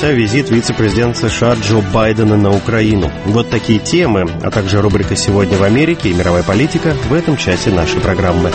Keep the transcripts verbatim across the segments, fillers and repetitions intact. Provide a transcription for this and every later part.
начался визит вице-президента США Джо Байдена на Украину. Вот такие темы, а также рубрика «Сегодня в Америке» и мировая политика в этом часе нашей программы.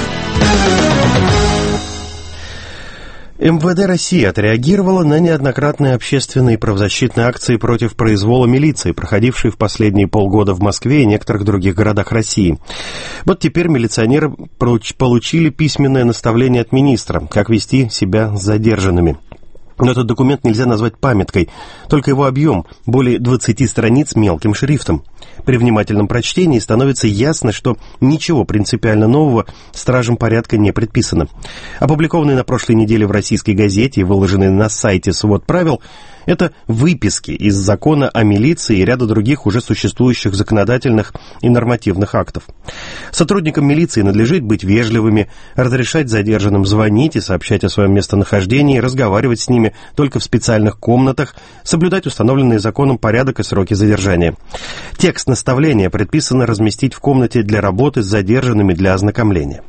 эм вэ дэ России отреагировала на неоднократные общественные и правозащитные акции против произвола милиции, проходившие в последние полгода в Москве и некоторых других городах России. Вот теперь милиционеры получили письменное наставление от министра, как вести себя с задержанными. Но этот документ нельзя назвать памяткой, только его объем – более двадцати страниц мелким шрифтом. При внимательном прочтении становится ясно, что ничего принципиально нового стражам порядка не предписано. Опубликованные на прошлой неделе в российской газете и выложенные на сайте «Свод правил» – это выписки из закона о милиции и ряда других уже существующих законодательных и нормативных актов. Сотрудникам милиции надлежит быть вежливыми, разрешать задержанным звонить и сообщать о своем местонахождении, разговаривать с ними только в специальных комнатах, соблюдать установленные законом порядок и сроки задержания. Текст наставления предписано разместить в комнате для работы с задержанными для ознакомления.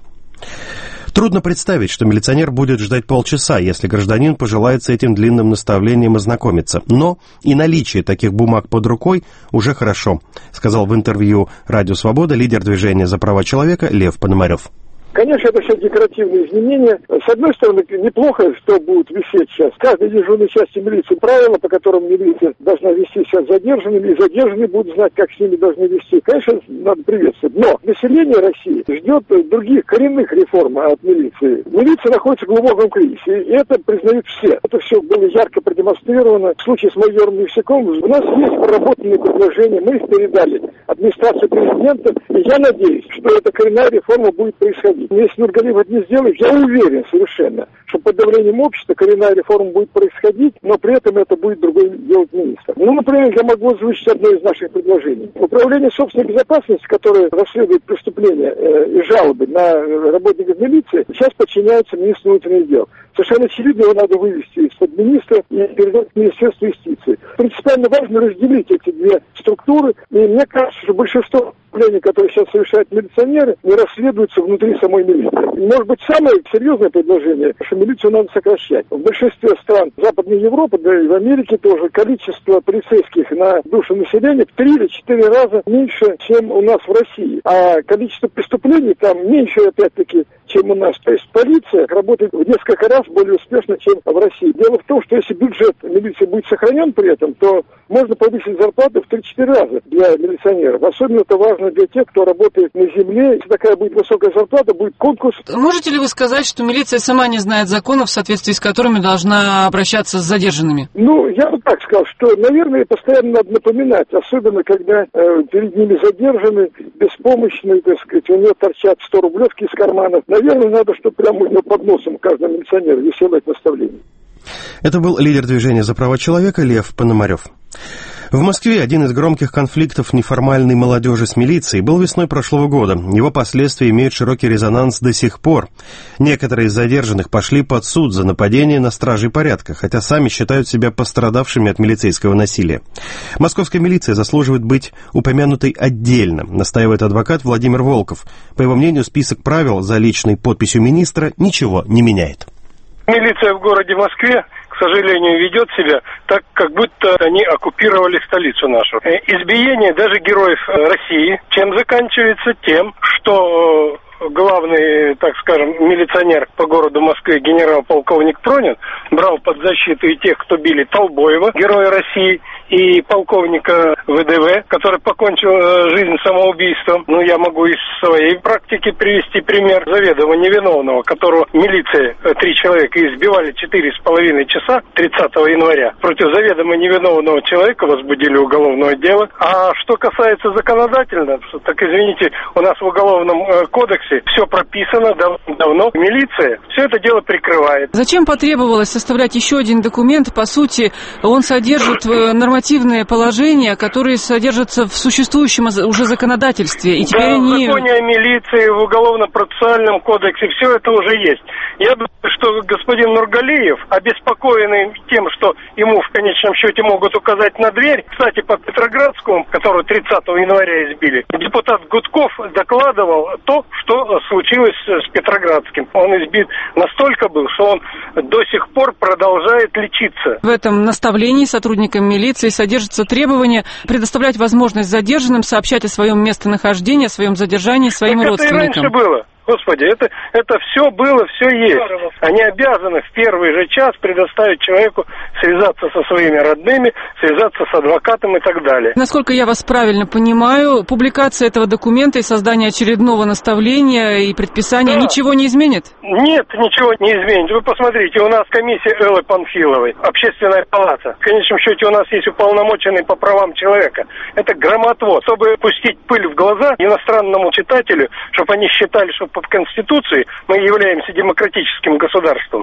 Трудно представить, что милиционер будет ждать полчаса, если гражданин пожелает с этим длинным наставлением ознакомиться. Но и наличие таких бумаг под рукой уже хорошо, сказал в интервью «Радио Свобода» лидер движения за права человека Лев Пономарев. Конечно, это все декоративные изменения. С одной стороны, неплохо, что будут висеть сейчас. В каждой дежурной части милиции правила, по которым милиция должна вести себя с задержанными, и задержанные будут знать, как с ними должны вести. Конечно, надо приветствовать. Но население России ждет других коренных реформ от милиции. Милиция находится в глубоком кризисе, и это признают все. Это все было ярко продемонстрировано. В случае с майором Евсюковым у нас есть проработанные предложения, мы их передали администрации президента, и я надеюсь, что эта коренная реформа будет происходить. Если Нургалиев это не сделает, я уверен совершенно, что под давлением общества коренная реформа будет происходить, но при этом это будет другой делать министр. Ну, например, я могу озвучить одно из наших предложений. Управление собственной безопасности, которое расследует преступления э, и жалобы на работников милиции, сейчас подчиняется министру внутренних дел. Совершенно очевидно, его надо вывести из-под министра и передать в Министерство юстиции. Принципиально важно разделить эти две структуры, и мне кажется, что большинство преступлений, которые сейчас совершают милиционеры, не расследуются внутри самой милиции. Может быть, самое серьезное предложение, что милицию надо сокращать. В большинстве стран Западной Европы, да и в Америке тоже, количество полицейских на душу населения в три или четыре раза меньше, чем у нас в России. А количество преступлений там меньше, опять-таки, чем у нас. То есть полиция работает в несколько раз более успешно, чем в России. Дело в том, что если бюджет милиции будет сохранен при этом, то можно повысить зарплату в три-четыре раза для милиционеров. Особенно это важно для тех, кто работает на земле. Если такая будет высокая зарплата, будет конкурс. Можете ли вы сказать, что милиция сама не знает законов, в соответствии с которыми должна обращаться с задержанными? Ну, я бы так сказал, что, наверное, постоянно надо напоминать, особенно когда э, перед ними задержаны, беспомощные, так сказать, у нее торчат сто рублевки из кармана. Наверное, надо, чтобы прямо у него под носом каждому милиционеру висело это наставление. Это был лидер движения за права человека Лев Пономарев. В Москве один из громких конфликтов неформальной молодежи с милицией был весной прошлого года. Его последствия имеют широкий резонанс до сих пор. Некоторые из задержанных пошли под суд за нападение на стражей порядка, хотя сами считают себя пострадавшими от милицейского насилия. Московская милиция заслуживает быть упомянутой отдельно, настаивает адвокат Владимир Волков. По его мнению, список правил за личной подписью министра ничего не меняет. Милиция в городе Москве, к сожалению, ведет себя так, как будто они оккупировали столицу нашу. Избиение даже героев России. Чем заканчивается? Тем, что главный, так скажем, милиционер по городу Москве, генерал-полковник Пронин, брал под защиту и тех, кто били Толбоева, героя России, и полковника вэ дэ вэ, который покончил жизнь самоубийством. Ну, я могу из своей практики привести пример заведомо невиновного, которого милиция, три человека, избивали четыре с половиной часа тридцатого января. Против заведомо невиновного человека возбудили уголовное дело. А что касается законодательно, так извините, у нас в Уголовном кодексе все прописано давно. Милиция все это дело прикрывает. Зачем потребовалось составлять еще один документ? По сути, он содержит нормативные положения, которые содержатся в существующем уже законодательстве. И теперь да, они... в законе о милиции, в Уголовно-процессуальном кодексе все это уже есть. Я думаю, что господин Нургалиев, обеспокоенный тем, что ему в конечном счете могут указать на дверь, кстати, по Петроградскому, которого тридцатого января избили, депутат Гудков докладывал то, что что случилось с Петроградским. Он избит настолько был, что он до сих пор продолжает лечиться. В этом наставлении сотрудникам милиции содержится требование предоставлять возможность задержанным сообщать о своем местонахождении, о своем задержании своим так родственникам. Это и раньше было. Господи, это, это все было, все есть. Они обязаны в первый же час предоставить человеку связаться со своими родными, связаться с адвокатом и так далее. Насколько я вас правильно понимаю, публикация этого документа и создание очередного наставления и предписания да. ничего не изменит? Нет, ничего не изменит. Вы посмотрите, у нас комиссия Эллы Панфиловой, общественная палата. В конечном счете у нас есть уполномоченный по правам человека. Это грамотвод. Чтобы пустить пыль в глаза иностранному читателю, чтобы они считали, что по Конституции мы являемся демократическим государством.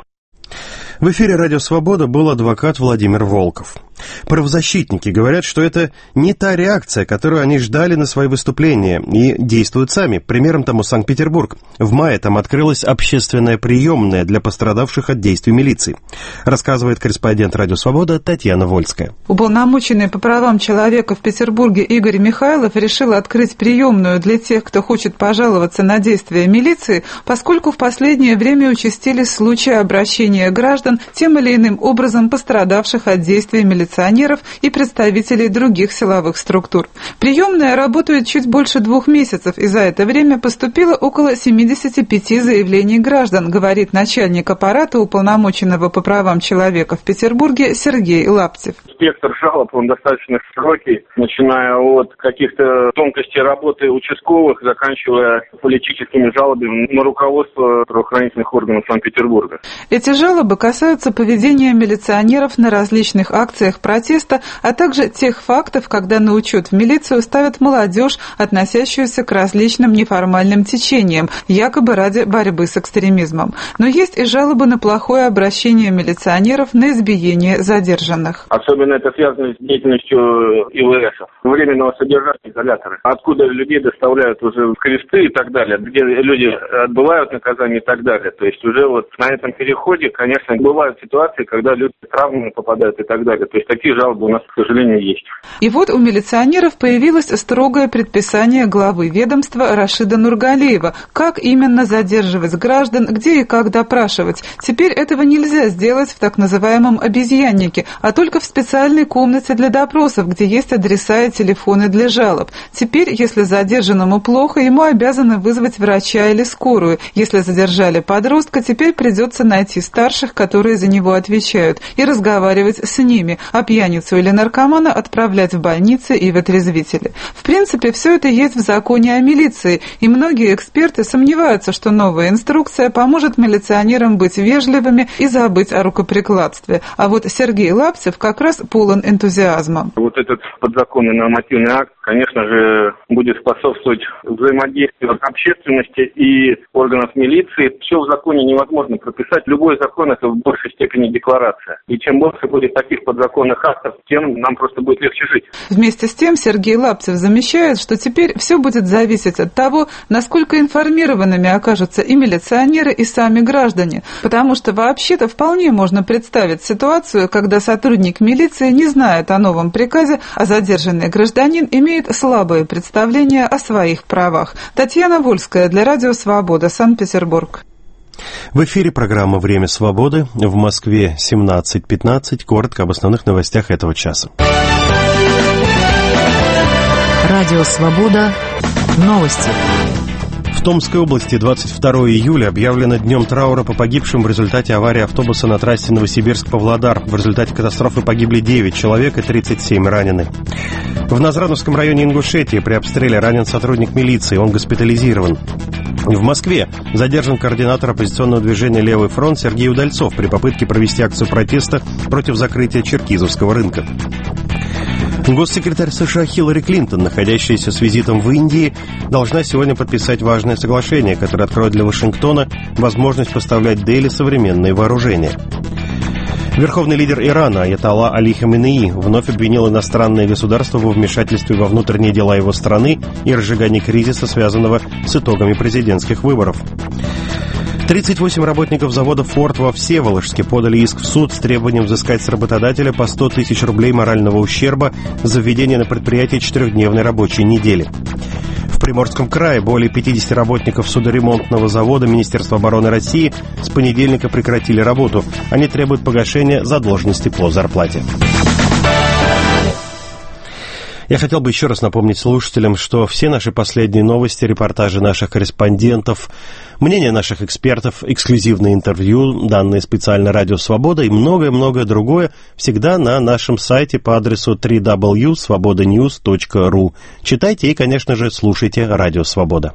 В эфире «Радио Свобода» был адвокат Владимир Волков. Правозащитники говорят, что это не та реакция, которую они ждали на свои выступления, и действуют сами. Примером тому Санкт-Петербург. В мае там открылась общественная приемная для пострадавших от действий милиции. Рассказывает корреспондент «Радио Свобода» Татьяна Вольская. Уполномоченный по правам человека в Петербурге Игорь Михайлов решил открыть приемную для тех, кто хочет пожаловаться на действия милиции, поскольку в последнее время участились случаи обращения граждан, тем или иным образом пострадавших от действий милиционеров и представителей других силовых структур. Приемная работает чуть больше двух месяцев, и за это время поступило около семьдесят пять заявлений граждан, говорит начальник аппарата уполномоченного по правам человека в Петербурге Сергей Лаптев. Спектр жалоб, он достаточно широкий, начиная от каких-то тонкостей работы участковых, заканчивая политическими жалобами на руководство правоохранительных органов Санкт-Петербурга. Эти жалобы касаются поведения милиционеров на различных акциях протеста, а также тех фактов, когда на учет в милицию ставят молодежь, относящуюся к различным неформальным течениям, якобы ради борьбы с экстремизмом. Но есть и жалобы на плохое обращение милиционеров на избиение задержанных. Особенно это связано с деятельностью ИВСов, временного содержания изолятора, откуда людей доставляют уже в кресты и так далее, где люди отбывают наказание и так далее. То есть уже вот на этом переходе, конечно, бывают ситуации, когда люди травмами попадают и так далее. То есть такие жалобы у нас, к сожалению, есть. И вот у милиционеров появилось строгое предписание главы ведомства Рашида Нургалиева, как именно задерживать граждан, где и как допрашивать. Теперь этого нельзя сделать в так называемом обезьяннике, а только в специальной комнате для допросов, где есть адреса и телефоны для жалоб. Теперь, если задержанному плохо, ему обязаны вызвать врача или скорую. Если задержали подростка, теперь придется найти старших, которые за него отвечают, и разговаривать с ними, а пьяницу или наркомана отправлять в больницы и в отрезвители. В принципе, все это есть в законе о милиции, и многие эксперты сомневаются, что новая инструкция поможет милиционерам быть вежливыми и забыть о рукоприкладстве. А вот Сергей Лаптев как раз полон энтузиазма. Вот этот подзаконный нормативный акт, конечно же, будет способствовать взаимодействию общественности и органов милиции. Все в законе невозможно прописать. Любой закон – это в большей степени декларация. И чем больше будет таких подзаконных актов, тем нам просто будет легче жить. Вместе с тем Сергей Лаптев замечает, что теперь все будет зависеть от того, насколько информированными окажутся и милиционеры, и сами граждане. Потому что вообще-то вполне можно представить ситуацию, когда сотрудник милиции не знает о новом приказе, а задержанный гражданин имеет слабое представление о своих правах. Татьяна Вольская для Радио Свобода, Санкт-Петербург. В эфире программа «Время свободы». В Москве семнадцать пятнадцать. Коротко об основных новостях этого часа. Радио «Свобода». Новости. В Томской области двадцать второго июля объявлено днем траура по погибшим в результате аварии автобуса на трассе Новосибирск-Павлодар. В результате катастрофы погибли девять человек и тридцать семь ранены. В Назрановском районе Ингушетии при обстреле ранен сотрудник милиции, он госпитализирован. В Москве задержан координатор оппозиционного движения «Левый фронт» Сергей Удальцов при попытке провести акцию протеста против закрытия Черкизовского рынка. Госсекретарь США Хиллари Клинтон, находящаяся с визитом в Индии, должна сегодня подписать важное соглашение, которое откроет для Вашингтона возможность поставлять Дели современные вооружения. Верховный лидер Ирана Аятолла Али Хаменеи вновь обвинил иностранное государство во вмешательстве во внутренние дела его страны и разжигании кризиса, связанного с итогами президентских выборов. тридцать восемь работников завода «Форд» во Всеволожске подали иск в суд с требованием взыскать с работодателя по сто тысяч рублей морального ущерба за введение на предприятии четырехдневной рабочей недели. В Приморском крае более пятьдесят работников судоремонтного завода Министерства обороны России с понедельника прекратили работу. Они требуют погашения задолженности по зарплате. Я хотел бы еще раз напомнить слушателям, что все наши последние новости, репортажи наших корреспондентов, мнения наших экспертов, эксклюзивные интервью, данные специально «Радио Свобода» и многое-многое другое всегда на нашем сайте по адресу дабл ю дабл ю дабл ю точка свобода ньюс точка ру. Читайте и, конечно же, слушайте «Радио Свобода».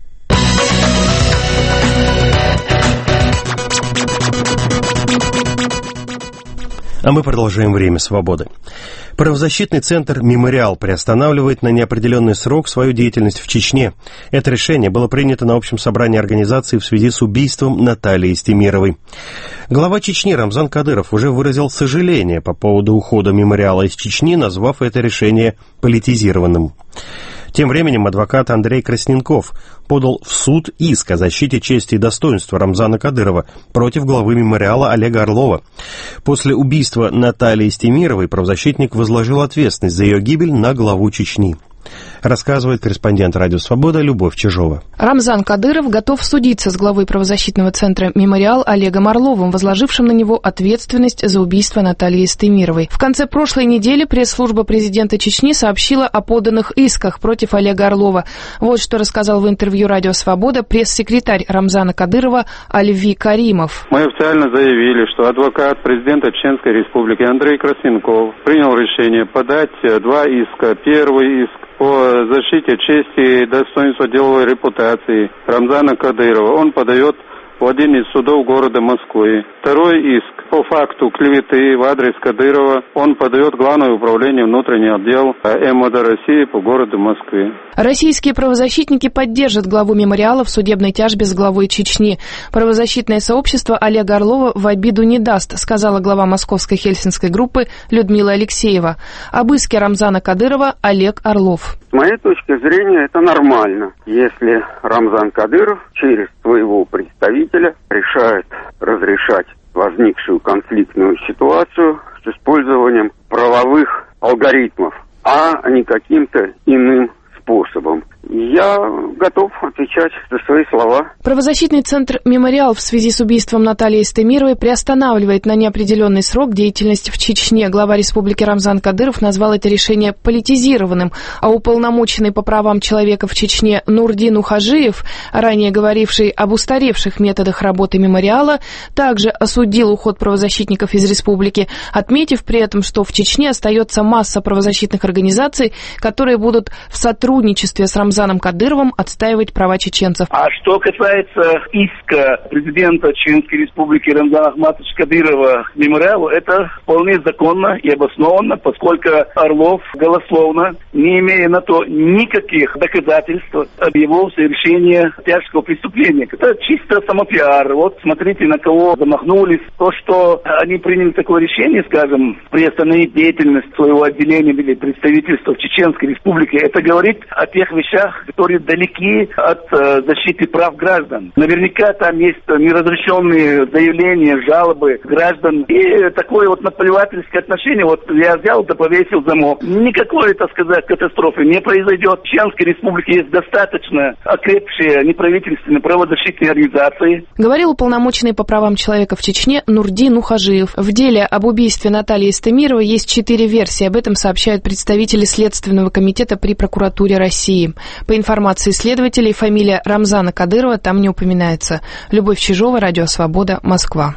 А мы продолжаем «Время свободы». Правозащитный центр «Мемориал» приостанавливает на неопределенный срок свою деятельность в Чечне. Это решение было принято на общем собрании организации в связи с убийством Натальи Истемировой. Глава Чечни Рамзан Кадыров уже выразил сожаление по поводу ухода «Мемориала» из Чечни, назвав это решение политизированным. Тем временем адвокат Андрей Красненков подал в суд иск о защите чести и достоинства Рамзана Кадырова против главы «Мемориала» Олега Орлова. После убийства Натальи Истемировой правозащитник возложил ответственность за ее гибель на главу Чечни. Рассказывает корреспондент «Радио Свобода» Любовь Чижова. Рамзан Кадыров готов судиться с главой правозащитного центра «Мемориал» Олегом Орловым, возложившим на него ответственность за убийство Натальи Истемировой. В конце прошлой недели пресс-служба президента Чечни сообщила о поданных исках против Олега Орлова. Вот что рассказал в интервью «Радио Свобода» пресс-секретарь Рамзана Кадырова Альви Каримов. Мы официально заявили, что адвокат президента Чеченской Республики Андрей Красненков принял решение подать два иска. Первый иск по защите чести и достоинства деловой репутации Рамзана Кадырова. Он подает в один из судов города Москвы. Второй иск по факту клеветы в адрес Кадырова он подает Главное управление внутренний отдел МВД России по городу Москве. Российские правозащитники поддержат главу «Мемориала» в судебной тяжбе с главой Чечни. Правозащитное сообщество Олега Орлова в обиду не даст, сказала глава московской хельсинской группы Людмила Алексеева. Об иске Рамзана Кадырова Олег Орлов. С моей точки зрения, это нормально, если Рамзан Кадыров через своего представителя решает разрешать возникшую конфликтную ситуацию с использованием правовых алгоритмов, а не каким-то иным способом. Я готов отвечать за свои слова. Правозащитный центр «Мемориал» в связи с убийством Натальи Истемировой приостанавливает на неопределенный срок деятельность в Чечне. Глава республики Рамзан Кадыров назвал это решение политизированным, а уполномоченный по правам человека в Чечне Нурдин Ухажиев, ранее говоривший об устаревших методах работы «Мемориала», также осудил уход правозащитников из республики, отметив при этом, что в Чечне остается масса правозащитных организаций, которые будут в сотрудничестве с Рамзаном Кадыровым отстаивать права чеченцев. А что касается иска президента Чеченской Республики Рамзана Ахматовича Кадырова к «Мемориалу», это вполне законно и обоснованно, поскольку Орлов голословно, не имея на то никаких доказательств, объявил совершение тяжкого преступления. Это чисто самопиар. Вот смотрите, на кого замахнулись. То, что они приняли такое решение, скажем, приостановить деятельность своего отделения или представительства в Чеченской Республике, это говорит о тех вещах, которые далеки от э, защиты прав граждан. Наверняка там есть неразрешенные заявления, жалобы граждан и такое вот наплевательское отношение. Вот я взял да повесил замок. Никакой, так сказать, катастрофы не произойдет. В Чеченской Республике есть достаточно окрепшие неправительственные правозащитные организации. Говорил уполномоченный по правам человека в Чечне Нурдин Ухажиев. В деле об убийстве Натальи Истемировой есть четыре версии. Об этом сообщают представители Следственного комитета при прокуратуре России. По информации следователей, фамилия Рамзана Кадырова там не упоминается. Любовь Чижова, Радио Свобода, Москва.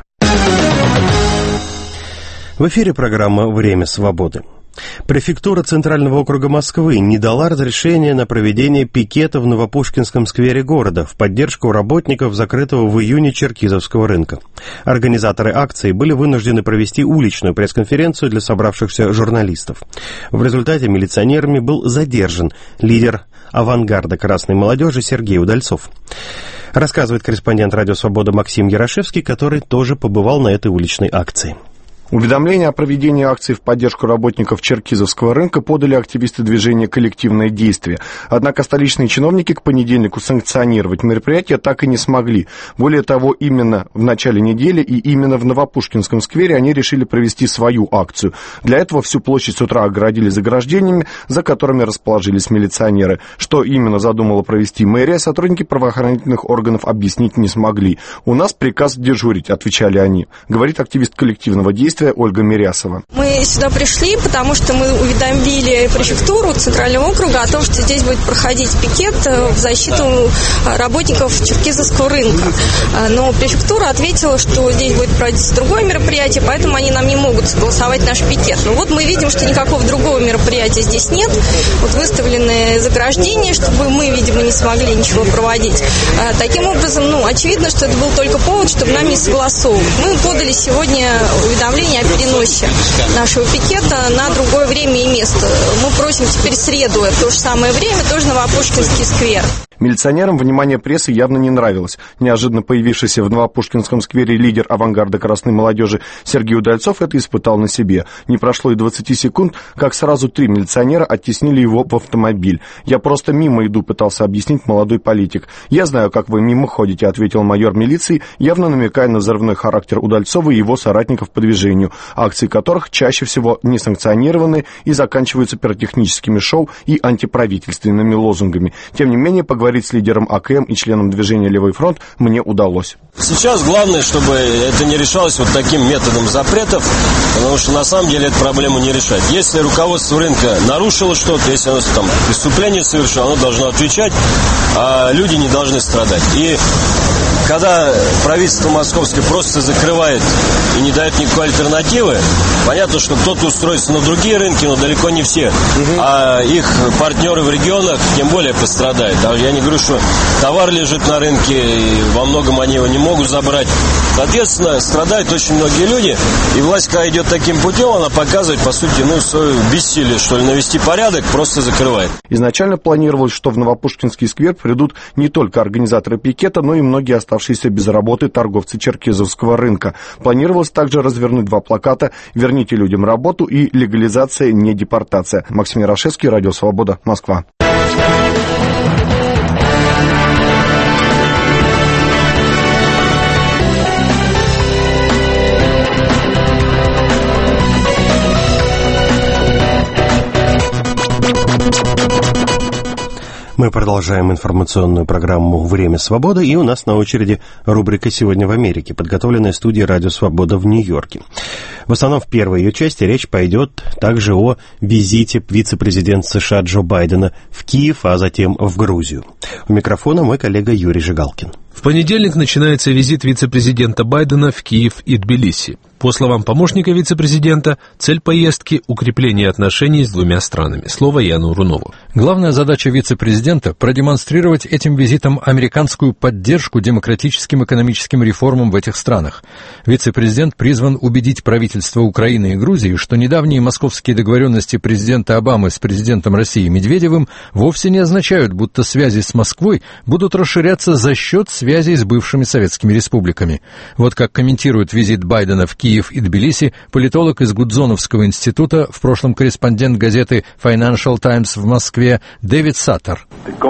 В эфире программа «Время свободы». Префектура Центрального округа Москвы не дала разрешения на проведение пикета в Новопушкинском сквере города в поддержку работников закрытого в июне Черкизовского рынка. Организаторы акции были вынуждены провести уличную пресс-конференцию для собравшихся журналистов. В результате милиционерами был задержан лидер авангарда красной молодежи Сергей Удальцов. Рассказывает корреспондент «Радио Свобода» Максим Ярошевский, который тоже побывал на этой уличной акции. Уведомление о проведении акции в поддержку работников Черкизовского рынка подали активисты движения «Коллективное действие». Однако столичные чиновники к понедельнику санкционировать мероприятие так и не смогли. Более того, именно в начале недели и именно в Новопушкинском сквере они решили провести свою акцию. Для этого всю площадь с утра огородили заграждениями, за которыми расположились милиционеры. Что именно задумала провести мэрия, сотрудники правоохранительных органов объяснить не смогли. «У нас приказ дежурить», — отвечали они, говорит активист коллективного действия Ольга Мирясова. Мы сюда пришли, потому что мы уведомили префектуру Центрального округа о том, что здесь будет проходить пикет в защиту работников Черкизовского рынка. Но префектура ответила, что здесь будет проводиться другое мероприятие, поэтому они нам не могут согласовать наш пикет. Но вот мы видим, что никакого другого мероприятия здесь нет. Вот выставлены заграждения, чтобы мы, видимо, не смогли ничего проводить. Таким образом, ну, очевидно, что это был только повод, чтобы нам не согласовывать. Мы подали сегодня уведомление о переносе нашего пикета на другое время и место. Мы просим теперь среду, в то же самое время, тоже Новопушкинский сквер. Милиционерам внимание прессы явно не нравилось. Неожиданно появившийся в Новопушкинском сквере лидер авангарда красной молодежи Сергей Удальцов это испытал на себе. Не прошло и двадцати секунд, как сразу три милиционера оттеснили его в автомобиль. «Я просто мимо иду», — пытался объяснить молодой политик. «Я знаю, как вы мимо ходите», — ответил майор милиции, явно намекая на взрывной характер Удальцова и его соратников по движению, акции которых чаще всего не санкционированы и заканчиваются пиротехническими шоу и антиправительственными лозунгами. Тем не менее, поговорить с лидером АКМ и членом движения «Левый фронт» мне удалось. Сейчас главное, чтобы это не решалось вот таким методом запретов, потому что на самом деле эту проблему не решать. Если руководство рынка нарушило что-то, если оно там преступление совершило, оно должно отвечать, а люди не должны страдать. И когда правительство московское просто закрывает и не дает никакой альтернативы, понятно, что кто-то устроится на другие рынки, но далеко не все. Угу. А их партнеры в регионах тем более пострадают. А я не говорю, что товар лежит на рынке, и во многом они его не могут забрать. Соответственно, страдают очень многие люди, и власть, когда идет таким путем, она показывает, по сути, ну, свое бессилие, что ли, навести порядок, просто закрывает. Изначально планировалось, что в Новопушкинский сквер придут не только организаторы пикета, но и многие оставшиеся без работы торговцы Черкизовского рынка. Планировалось также развернуть два плаката «Верните людям работу» и «Легализация, не депортация». Максим Ярошевский, Радио Свобода, Москва. Мы продолжаем информационную программу «Время свободы», и у нас на очереди рубрика «Сегодня в Америке», подготовленная студией «Радио Свобода» в Нью-Йорке. В основном в первой ее части речь пойдет также о визите вице-президента США Джо Байдена в Киев, а затем в Грузию. У микрофона мой коллега Юрий Жигалкин. В понедельник начинается визит вице-президента Байдена в Киев и Тбилиси. По словам помощника вице-президента, цель поездки – укрепление отношений с двумя странами. Слово Яну Рунову. Главная задача вице-президента – продемонстрировать этим визитом американскую поддержку демократическим экономическим реформам в этих странах. Вице-президент призван убедить правительство Украины и Грузии, что недавние московские договоренности президента Обамы с президентом России Медведевым вовсе не означают, будто связи с Москвой будут расширяться за счет связей с бывшими советскими республиками. Вот как комментирует визит Байдена в Киев и Тбилиси политолог из Гудзоновского института, в прошлом корреспондент газеты Financial Times в Москве Дэвид Саттер.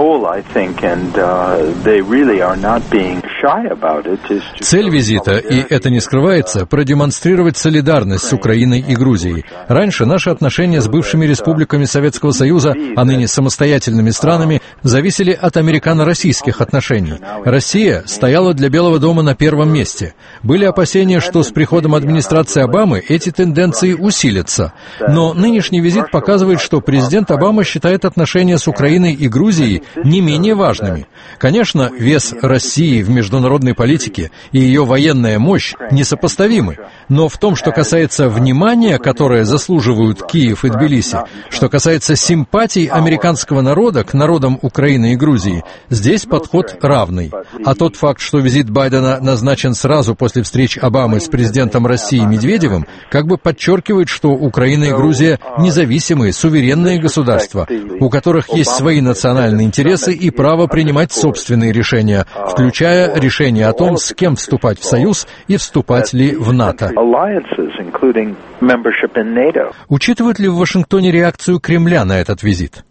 Цель визита, и это не скрывается, продемонстрировать солидарность с Украиной и Грузией. Раньше наши отношения с бывшими республиками Советского Союза, а ныне самостоятельными странами, зависели от американо-российских отношений. Россия стояла для Белого дома на первом месте. Были опасения, что с приходом администрации Обамы эти тенденции усилятся. Но нынешний визит показывает, что президент Обама считает отношения с Украиной и Грузией не менее важными. Конечно, вес России в международной политике и ее военная мощь несопоставимы. Но в том, что касается внимания, которое заслуживают Киев и Тбилиси, что касается симпатий американского народа к народам Украины и Грузии, здесь подход равный. А тот факт, что визит Байдена назначен сразу после встреч Обамы с президентом России Медведевым, как бы подчеркивает, что Украина и Грузия независимые, суверенные государства, у которых есть свои национальные интересы и право принимать собственные решения, включая решение о том, с кем вступать в Союз и вступать ли в НАТО. Учитывают ли в Вашингтоне реакцию Кремля на этот визит?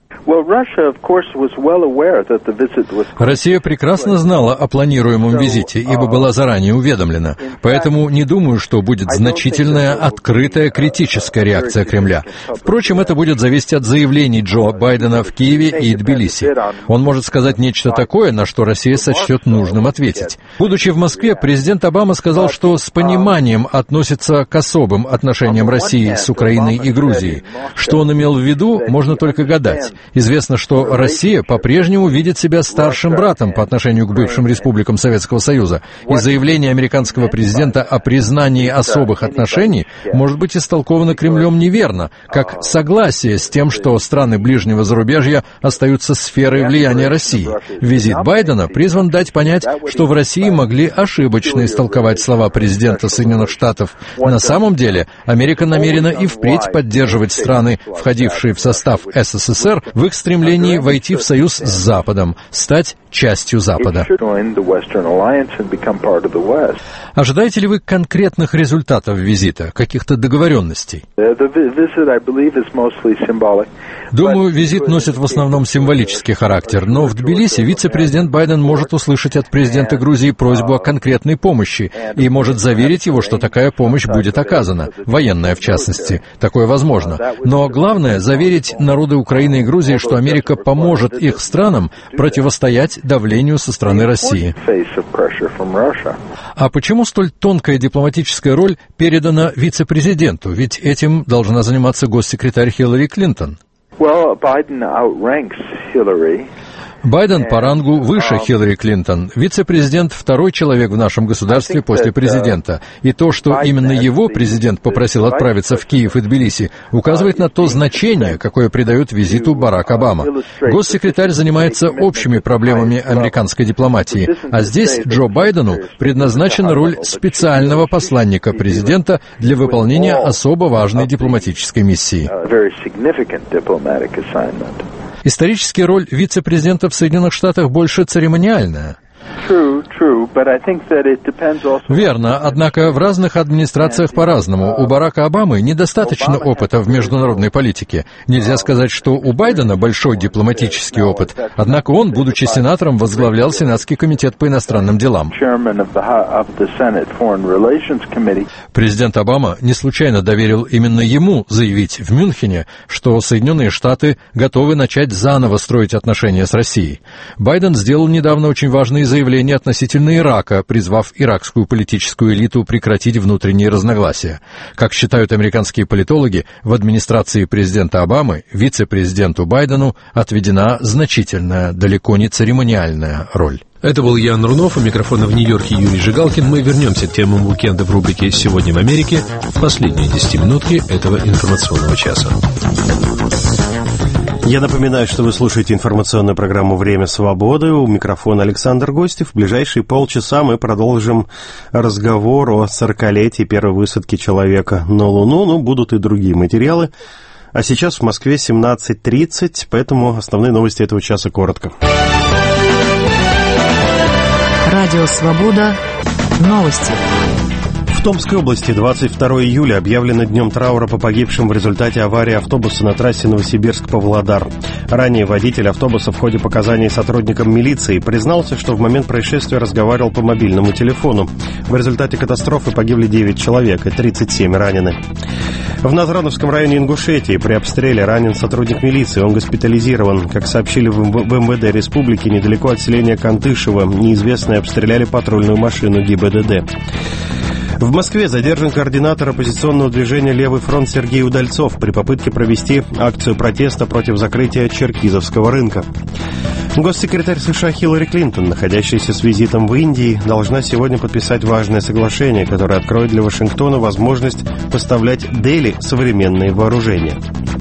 Россия прекрасно знала о планируемом визите, ибо была заранее уведомлена. Поэтому не думаю, что будет значительная, открытая, критическая реакция Кремля. Впрочем, это будет зависеть от заявлений Джо Байдена в Киеве и Тбилиси. Он может сказать нечто такое, на что Россия сочтет нужным ответить. Будучи в Москве, президент Обама сказал, что с пониманием относится к особым отношениям России с Украиной и Грузией. Что он имел в виду, можно только гадать. Известно, что Россия по-прежнему видит себя старшим братом по отношению к бывшим республикам Советского Союза, и заявление американского президента о признании особых отношений может быть истолковано Кремлем неверно, как согласие с тем, что страны ближнего зарубежья остаются сферой влияния России. Визит Байдена призван дать понять, что в России могли ошибочно истолковать слова президента Соединенных Штатов. На самом деле, Америка намерена и впредь поддерживать страны, входившие в состав СССР, в их стремлении войти в союз с Западом, стать частью Запада. Ожидаете ли вы конкретных результатов визита, каких-то договоренностей? Думаю, визит носит в основном символический характер, но в Тбилиси вице-президент Байден может услышать от президента Грузии просьбу о конкретной помощи и может заверить его, что такая помощь будет оказана, военная в частности. Такое возможно. Но главное — заверить народы Украины и Грузии, что Америка поможет их странам противостоять давлению со стороны России. А почему столь тонкая дипломатическая роль передана вице-президенту? Ведь этим должна заниматься госсекретарь Хиллари Клинтон. Байден по рангу выше Хиллари Клинтон. Вице-президент — второй человек в нашем государстве после президента. И то, что именно его президент попросил отправиться в Киев и Тбилиси, указывает на то значение, какое придает визиту Барак Обама. Госсекретарь занимается общими проблемами американской дипломатии, а здесь Джо Байдену предназначена роль специального посланника президента для выполнения особо важной дипломатической миссии. Исторически роль вице-президента в Соединенных Штатах больше церемониальная. Верно, однако в разных администрациях по-разному. У Барака Обамы недостаточно опыта в международной политике. Нельзя сказать, что у Байдена большой дипломатический опыт, однако он, будучи сенатором, возглавлял Сенатский комитет по иностранным делам. Президент Обама не случайно доверил именно ему заявить в Мюнхене, что Соединенные Штаты готовы начать заново строить отношения с Россией. Байден сделал недавно очень важные заявление относительно Ирака, призвав иракскую политическую элиту прекратить внутренние разногласия. Как считают американские политологи, в администрации президента Обамы вице-президенту Байдену отведена значительная, далеко не церемониальная роль. Это был Ян Рунов, у микрофона в Нью-Йорке Юрий Жигалкин. Мы вернемся к темам уикенда в рубрике «Сегодня в Америке» в последние десятиминутки этого информационного часа. Я напоминаю, что вы слушаете информационную программу «Время свободы». У микрофона Александр Гостев. В ближайшие полчаса мы продолжим разговор о сорокалетии первой высадки человека на Луну. Ну, будут и другие материалы. А сейчас в Москве семнадцать тридцать, поэтому основные новости этого часа коротко. Радио «Свобода». Новости. В Томской области двадцать второго июля объявлено днем траура по погибшим в результате аварии автобуса на трассе Новосибирск-Павлодар. Ранее водитель автобуса в ходе показаний сотрудникам милиции признался, что в момент происшествия разговаривал по мобильному телефону. В результате катастрофы погибли девять человек и тридцать семь ранены. В Назрановском районе Ингушетии при обстреле ранен сотрудник милиции. Он госпитализирован. Как сообщили в МВД республики, недалеко от селения Кантышево неизвестные обстреляли патрульную машину ГИБДД. В Москве задержан координатор оппозиционного движения «Левый фронт» Сергей Удальцов при попытке провести акцию протеста против закрытия Черкизовского рынка. Госсекретарь США Хиллари Клинтон, находящаяся с визитом в Индии, должна сегодня подписать важное соглашение, которое откроет для Вашингтона возможность поставлять Дели современные вооружения.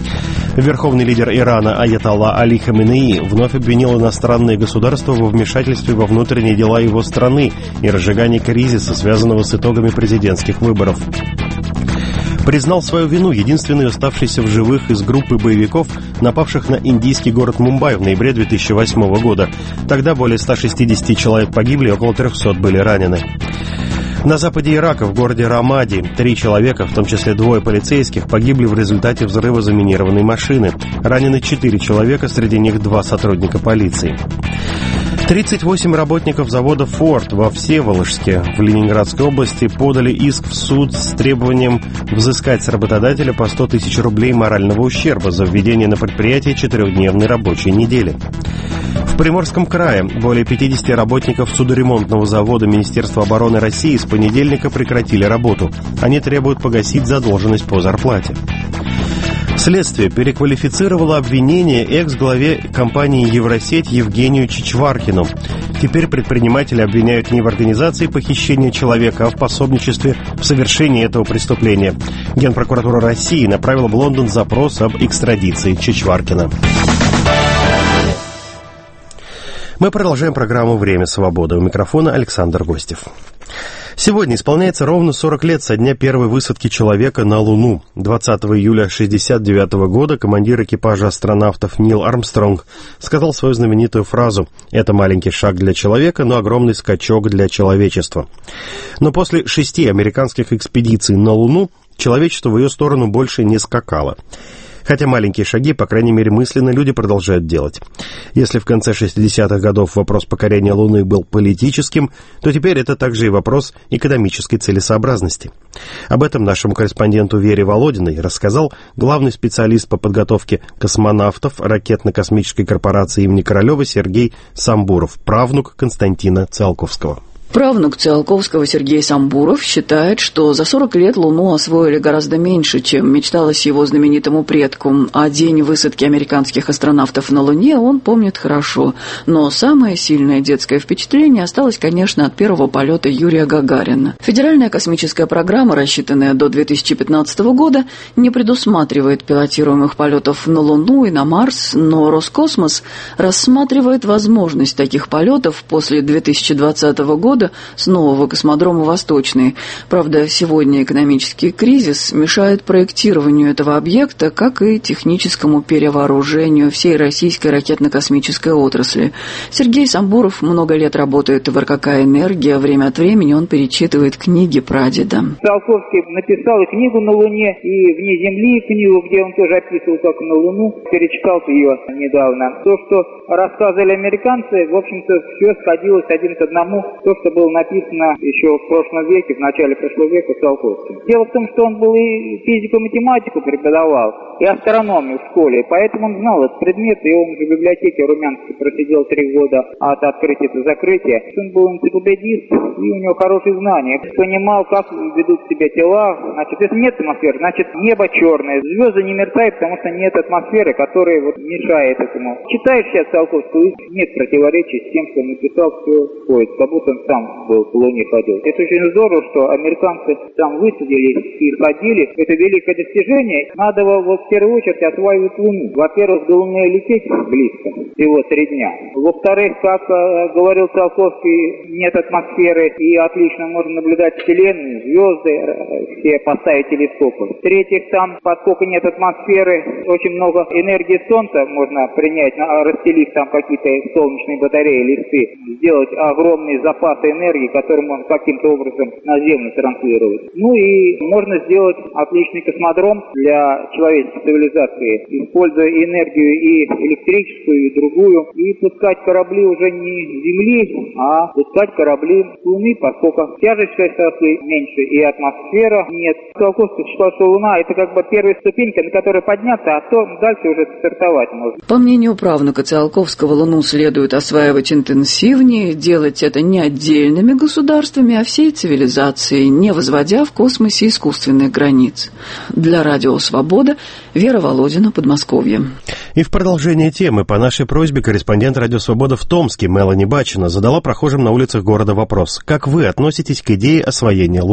Верховный лидер Ирана Аятолла Али Хаменеи вновь обвинил иностранные государства во вмешательстве во внутренние дела его страны и разжигании кризиса, связанного с итогами президентских выборов. Признал свою вину единственный оставшийся в живых из группы боевиков, напавших на индийский город Мумбай в ноябре две тысячи восьмого года. Тогда более ста шестидесяти человек погибли, около трехсот были ранены. На западе Ирака, в городе Рамади, три человека, в том числе двое полицейских, погибли в результате взрыва заминированной машины. Ранены четыре человека, среди них два сотрудника полиции. тридцать восемь работников завода «Форд» во Всеволожске в Ленинградской области подали иск в суд с требованием взыскать с работодателя по сто тысяч рублей морального ущерба за введение на предприятие четырехдневной рабочей недели. В Приморском крае более пятидесяти работников судоремонтного завода Министерства обороны России с понедельника прекратили работу. Они требуют погасить задолженность по зарплате. Следствие переквалифицировало обвинение экс-главе компании «Евросеть» Евгению Чичваркину. Теперь предприниматели обвиняют не в организации похищения человека, а в пособничестве в совершении этого преступления. Генпрокуратура России направила в Лондон запрос об экстрадиции Чичваркина. Мы продолжаем программу «Время свободы». У микрофона Александр Гостев. Сегодня исполняется ровно сорок лет со дня первой высадки человека на Луну. двадцатого июля шестьдесят девятого года командир экипажа астронавтов Нил Армстронг сказал свою знаменитую фразу: «Это маленький шаг для человека, но огромный скачок для человечества». Но после шести американских экспедиций на Луну человечество в ее сторону больше не скакало. Хотя маленькие шаги, по крайней мере мысленно, люди продолжают делать. Если в конце шестидесятых годов вопрос покорения Луны был политическим, то теперь это также и вопрос экономической целесообразности. Об этом нашему корреспонденту Вере Володиной рассказал главный специалист по подготовке космонавтов ракетно-космической корпорации имени Королева Сергей Самбуров, правнук Константина Циолковского. Правнук Циолковского Сергей Самбуров считает, что за сорок лет Луну освоили гораздо меньше, чем мечталось его знаменитому предку, а день высадки американских астронавтов на Луне он помнит хорошо. Но самое сильное детское впечатление осталось, конечно, от первого полета Юрия Гагарина. Федеральная космическая программа, рассчитанная до две тысячи пятнадцатого года, не предусматривает пилотируемых полетов на Луну и на Марс, но Роскосмос рассматривает возможность таких полетов после две тысячи двадцатого года с нового космодрома «Восточный». Правда, сегодня экономический кризис мешает проектированию этого объекта, как и техническому перевооружению всей российской ракетно-космической отрасли. Сергей Самбуров много лет работает в эр ка ка «Энергия». Время от времени он перечитывает книги прадеда. Циолковский написал и книгу на Луне, и «Вне Земли» книгу, где он тоже описывал, как на Луну. Перечитал ее недавно. То, что рассказывали американцы, в общем-то, все сходилось один к одному. То, что было написано еще в прошлом веке, в начале прошлого века Циолковским. Дело в том, что он был и физику, и математику преподавал, и астрономию в школе, поэтому он знал этот предмет, и он же в библиотеке Румянской просидел три года от открытия до закрытия. Он был энциклопедист, и у него хорошие знания. Понимал, как ведут себя тела. Значит, если нет атмосферы, значит, небо черное. Звезды не мерцают, потому что нет атмосферы, которая вот мешает этому. Читаешь сейчас Циолковского, нет противоречий с тем, что он написал, все сходит, как будто он сам был в Луне ходил. Это очень здорово, что американцы там высадились и ходили. Это великое достижение. Надо вот в первую очередь осваивать Луну. Во-первых, до Луны лететь близко, всего три дня. Во-вторых, как э, говорил Циолковский, нет атмосферы и отлично можно наблюдать Вселенную, звезды, э, все поставить телескопы. В-третьих, там, поскольку нет атмосферы, очень много энергии Солнца можно принять, расстелив там какие-то солнечные батареи, листы, сделать огромный запас энергии, которую можно каким-то образом на Землю транслировать. Ну и можно сделать отличный космодром для человеческой цивилизации, используя энергию и электрическую, и другую, и пускать корабли уже не с Земли, а пускать корабли с Луны, поскольку тяжесть все-таки меньше и атмосфера нет. Циолковский считал, что Луна — это как бы первая ступенька, на которой подняться, а то дальше уже стартовать можно. По мнению правнука Циолковского, Луну следует осваивать интенсивнее, делать это не отдельными государствами, а всей цивилизацией, не возводя в космосе искусственных границ. Для Радио Свобода Вера Володина, Подмосковье. И в продолжение темы по нашей просьбе корреспондент Радио Свобода в Томске Мелани Бачина задала прохожим на улицах города вопрос: как вы относитесь к идее освоения Луны?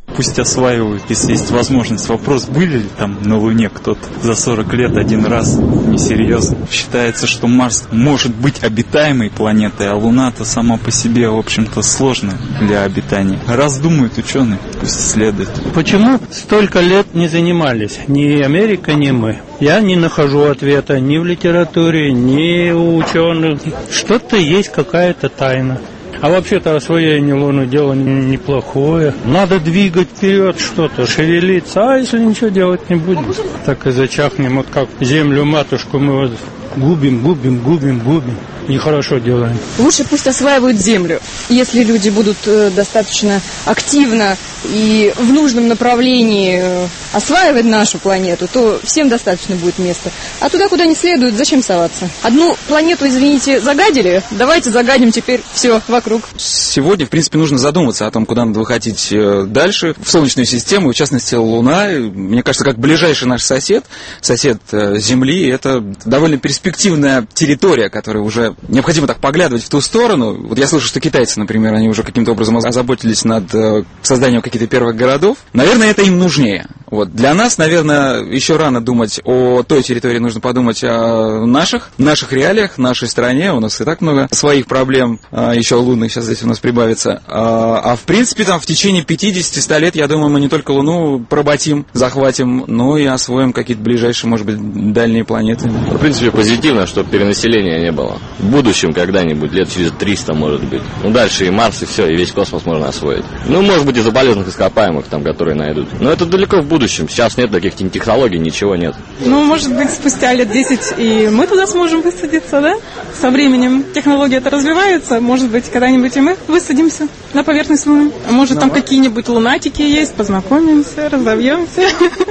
Пусть осваивают, если есть возможность. Вопрос, были ли там на Луне кто-то за сорок лет один раз, несерьезно. Считается, что Марс может быть обитаемой планетой, а Луна-то сама по себе, в общем-то, сложная для обитания. Раз думают ученые, пусть исследуют. Почему столько лет не занимались? Ни Америка, ни мы. Я не нахожу ответа ни в литературе, ни у ученых. Что-то есть, какая-то тайна. А вообще-то освоение Луны дело неплохое. Надо двигать вперед что-то, шевелиться. А если ничего делать не будем, так и зачахнем. Вот как землю-матушку мы вот губим, губим, губим, губим. Нехорошо делаем. Лучше пусть осваивают Землю. Если люди будут э, достаточно активно и в нужном направлении э, осваивать нашу планету, то всем достаточно будет места. А туда, куда не следует, зачем соваться? Одну планету, извините, загадили, давайте загадим теперь все вокруг. Сегодня, в принципе, нужно задуматься о том, куда надо выходить дальше, в Солнечную систему, в частности, Луна. Мне кажется, как ближайший наш сосед, сосед Земли, это довольно перспективная территория, которая уже необходимо так поглядывать в ту сторону. Вот я слышу, что китайцы, например, они уже каким-то образом озаботились над созданием каких-то первых городов. Наверное, это им нужнее. Вот. Для нас, наверное, еще рано думать о той территории, нужно подумать о наших, наших реалиях, нашей стране. У нас и так много своих проблем, еще лунных сейчас здесь у нас прибавится. А в принципе, там в течение пятьдесят-сто лет, я думаю, мы не только Луну поработим, захватим, но и освоим какие-то ближайшие, может быть, дальние планеты. В принципе, позитивно, чтобы перенаселения не было. В будущем когда-нибудь, лет через триста, может быть. Ну, дальше и Марс, и все, и весь космос можно освоить. Ну, может быть, из-за полезных ископаемых, там, которые найдут. Но это далеко в будущем. Сейчас нет таких технологий, ничего нет. Ну, может быть, спустя лет десять и мы туда сможем высадиться, да? Со временем технология это развивается. Может быть, когда-нибудь и мы высадимся на поверхность Луны. А может, ну, там какие-нибудь лунатики есть, познакомимся, разовьемся,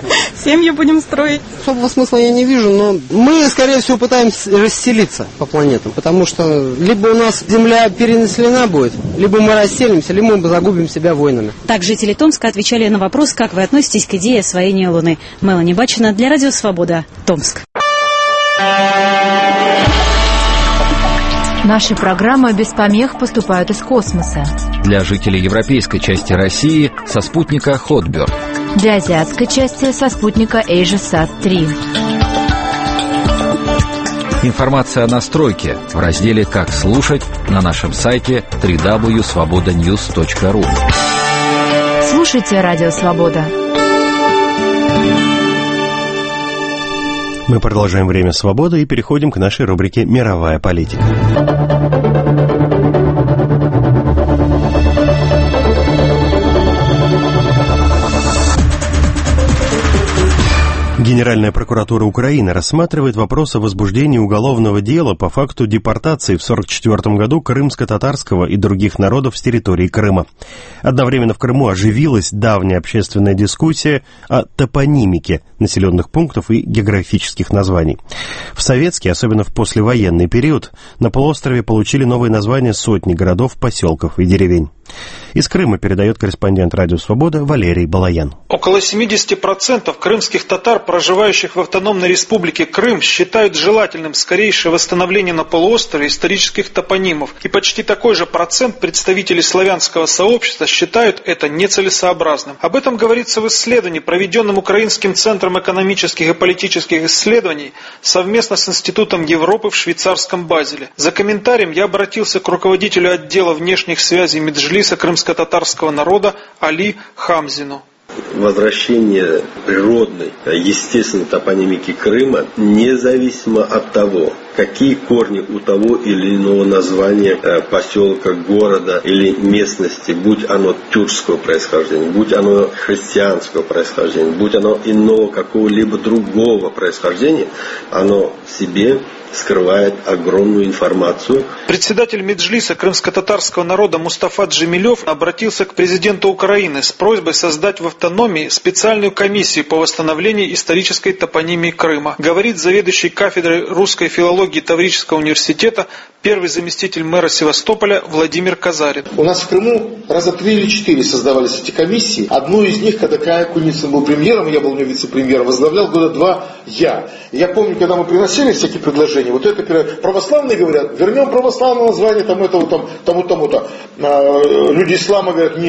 семьи будем строить. Особого смысла я не вижу, но мы, скорее всего, пытаемся расселиться по планетам, потому что либо у нас Земля перенаселена будет, либо мы расселимся, либо мы загубим себя войнами. Так жители Томска отвечали на вопрос, как вы относитесь к идее освоения Луны. Мелани Бачина для Радио Свобода, Томск. Наши программы без помех поступают из космоса. Для жителей европейской части России со спутника Хотберд. Для азиатской части со спутника AsiaSat три. Информация о настройке в разделе «Как слушать» на нашем сайте дабл ю дабл ю дабл ю точка свобода ньюс точка ру. Слушайте Радио Свобода. Мы продолжаем «Время свободы» и переходим к нашей рубрике «Мировая политика». Генеральная прокуратура Украины рассматривает вопрос о возбуждении уголовного дела по факту депортации в сорок четвёртом году крымско-татарского и других народов с территории Крыма. Одновременно в Крыму оживилась давняя общественная дискуссия о топонимике населенных пунктов и географических названий. В советский, особенно в послевоенный период, на полуострове получили новые названия сотни городов, поселков и деревень. Из Крыма передает корреспондент Радио Свобода Валерий Балаян. Около семьдесят процентов крымских татар, проживающих в автономной республике Крым, считают желательным скорейшее восстановление на полуострове исторических топонимов. И почти такой же процент представителей славянского сообщества считают это нецелесообразным. Об этом говорится в исследовании, проведенном Украинским центром экономических и политических исследований совместно с Институтом Европы в швейцарском Базеле. За комментарием я обратился к руководителю отдела внешних связей Меджлиса крымско-татарского народа Али Хамзину. Возвращение природной, естественной топонимики Крыма, независимо от того, какие корни у того или иного названия поселка, города или местности, будь оно тюркского происхождения, будь оно христианского происхождения, будь оно иного какого-либо другого происхождения, оно в себе скрывает огромную информацию. Председатель Меджлиса крымско-татарского народа Мустафа Джемилев обратился к президенту Украины с просьбой создать в автономии специальную комиссию по восстановлению исторической топонимии Крыма. Говорит заведующий кафедрой русской филологии Таврического университета, первый заместитель мэра Севастополя Владимир Казарин. У нас в Крыму раза три или четыре создавались эти комиссии. Одну из них, когда Кая Куницын был премьером, я был у него вице-премьером, возглавлял года два я. И я помню, когда мы приносили всякие предложения, вот это православные говорят, вернем православное название там этого, там, тому-тому-то. А люди ислама говорят, нет,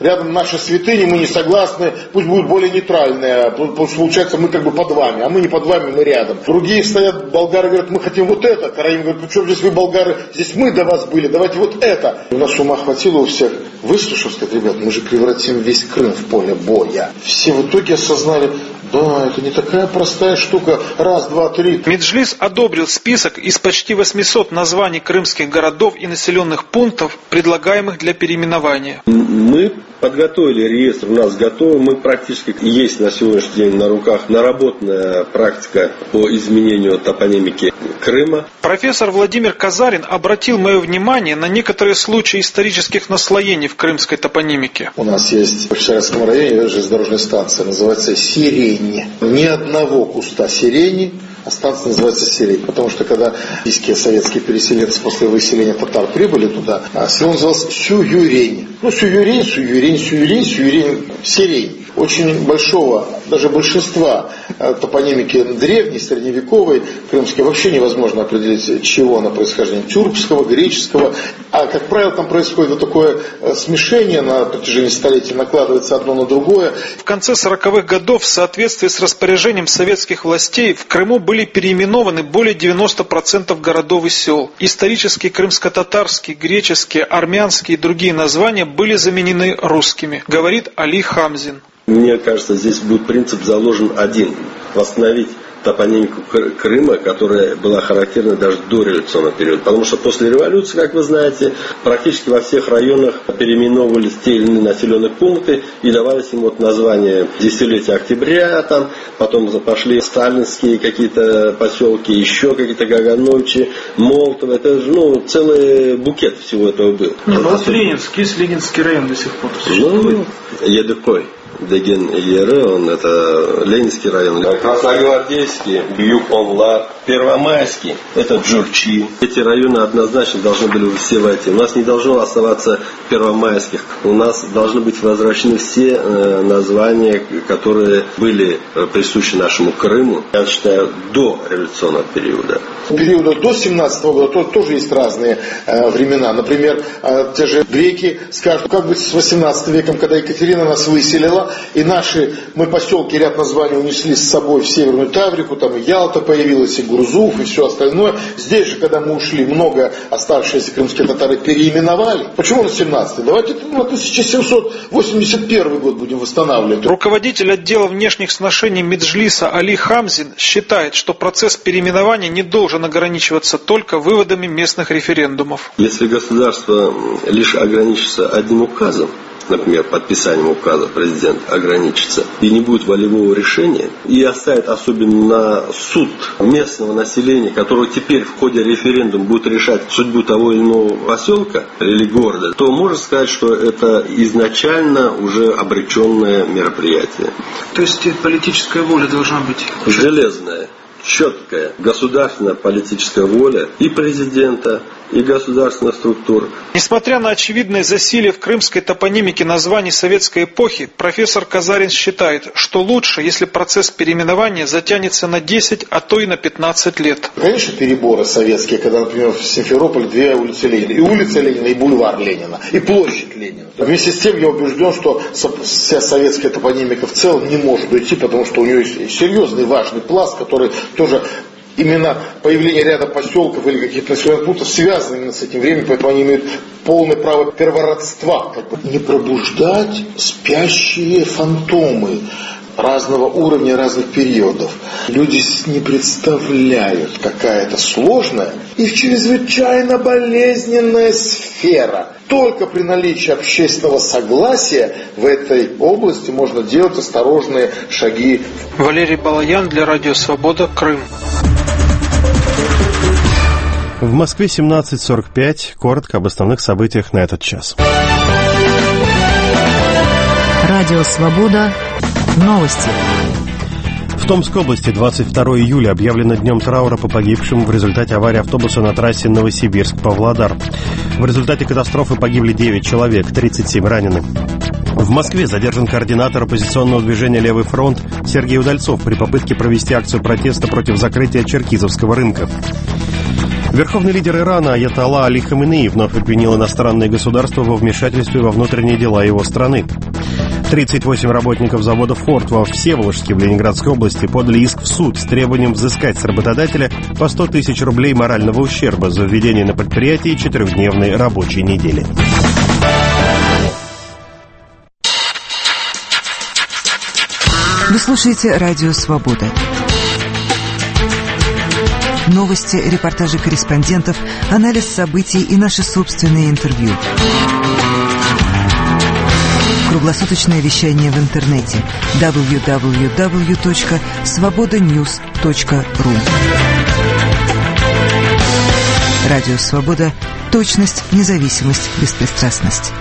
рядом наши святыни, мы не согласны, пусть будет более нейтральная, получается, мы как бы под вами, а мы не под вами, мы рядом. Другие стоят, болгары говорят, мы хотим вот это, караимы говорят, причем здесь вы, болгары, здесь мы до вас были, давайте вот это. У нас ума хватило у всех выслушав, сказать, ребят, мы же превратим весь Крым в поле боя. Все в итоге осознали, да, это не такая простая штука. Раз, два, три. Меджлис одобрил список из почти восьмисот названий крымских городов и населенных пунктов, предлагаемых для переименования. Мы подготовили реестр, у нас готовы, мы практически есть на сегодняшний день на руках наработанная практика по изменению топонимики Крыма. Профессор Владимир Казарин обратил мое внимание на некоторые случаи исторических наслоений в крымской топонимике. У нас есть в Шарском районе железнодорожная станция, называется Сирень. Ни одного куста сирени, а станция называется Сирень. Потому что когда российские советские переселенцы после выселения татар прибыли туда, село называлось Сююрень. Ну, Сююрень, Сююрень, Сююрень, Сююрень, Сирень. Очень большого, даже большинства топонимики древней, средневековой, крымской, вообще невозможно определить, чего она происхождение. Тюркского, греческого. А, как правило, там происходит вот такое смешение на протяжении столетий, накладывается одно на другое. В конце сороковых годов в соответствии с распоряжением советских властей в Крыму были переименованы более девяноста процентов городов и сел. Исторические крымско-татарские, греческие, армянские и другие названия были заменены русскими, говорит Али Хамзин. Мне кажется, здесь будет принцип заложен один. Восстановить топонимику Крыма, которая была характерна даже до революционного периода. Потому что после революции, как вы знаете, практически во всех районах переименовывались те или иные населенные пункты и давались им вот названия десятилетия октября, там, потом пошли сталинские какие-то поселки, еще какие-то Гагановичи, Молотово. Это же ну, целый букет всего этого был. Ну, вот Ленинский, есть Ленинский район до сих пор существует. Ну, Едыкой. Деген Еры, он это Ленинский район. Красногвардейский, Бьюк-Онлар, Первомайский, это Джурчи. Эти районы однозначно должны были все войти. У нас не должно оставаться первомайских. У нас должны быть возвращены все э, названия, которые были присущи нашему Крыму, я считаю, до революционного периода. Периода до семнадцатого года тоже, тоже есть разные э, времена. Например, э, те же греки скажут, как быть с восемнадцатым веком, когда Екатерина нас выселила, и наши, мы поселки, ряд названий унесли с собой в Северную Таврику, там и Ялта появилась, и Гурзуф, и все остальное. Здесь же, когда мы ушли, много оставшиеся крымские татары переименовали. Почему на семнадцатый? Давайте на тысяча семьсот восемьдесят первый год будем восстанавливать. Руководитель отдела внешних сношений Меджлиса Али Хамзин считает, что процесс переименования не должен ограничиваться только выводами местных референдумов. Если государство лишь ограничится одним указом, например, подписанием указа президента ограничится, и не будет волевого решения, и оставит особенно на суд местного населения, которое теперь в ходе референдума будет решать судьбу того или иного поселка или города, то можно сказать, что это изначально уже обреченное мероприятие. То есть политическая воля должна быть железная, четкая государственная политическая воля и президента, и государственных структур. Несмотря на очевидное засилие в крымской топонимике названий советской эпохи, профессор Казарин считает, что лучше, если процесс переименования затянется на десять, а то и на пятнадцать лет. Конечно, переборы советские, когда, например, в Симферополе две улицы Ленина. И улица Ленина, и бульвар Ленина, и площадь Ленина. Вместе с тем я убежден, что вся советская топонимика в целом не может уйти, потому что у нее есть серьезный, важный пласт, который тоже... Именно появление ряда поселков или каких-то населенных пунктов связано именно с этим временем, поэтому они имеют полное право первородства. Как бы. Не пробуждать спящие фантомы разного уровня, разных периодов. Люди не представляют, какая это сложная и чрезвычайно болезненная сфера. Только при наличии общественного согласия в этой области можно делать осторожные шаги. Валерий Балаян для Радио Свобода, Крым. В Москве семнадцать сорок пять. Коротко об основных событиях на этот час. Радио Свобода. Новости. В Томской области двадцать второго июля объявлено днем траура по погибшим в результате аварии автобуса на трассе Новосибирск-Павлодар. В результате катастрофы погибли девять человек, тридцать семь ранены. В Москве задержан координатор оппозиционного движения «Левый фронт» Сергей Удальцов при попытке провести акцию протеста против закрытия Черкизовского рынка. Верховный лидер Ирана Аятолла Али Хаменеи вновь обвинил иностранные государства во вмешательстве во внутренние дела его страны. тридцать восемь работников завода «Форд» во Всеволожске в Ленинградской области подали иск в суд с требованием взыскать с работодателя по сто тысяч рублей морального ущерба за введение на предприятии четырехдневной рабочей недели. Вы слушаете «Радио Свобода». Новости, репортажи корреспондентов, анализ событий и наши собственные интервью. Круглосуточное вещание в интернете дабл ю дабл ю дабл ю точка свобода ньюс точка ру. Радио Свобода. Точность, независимость, беспристрастность.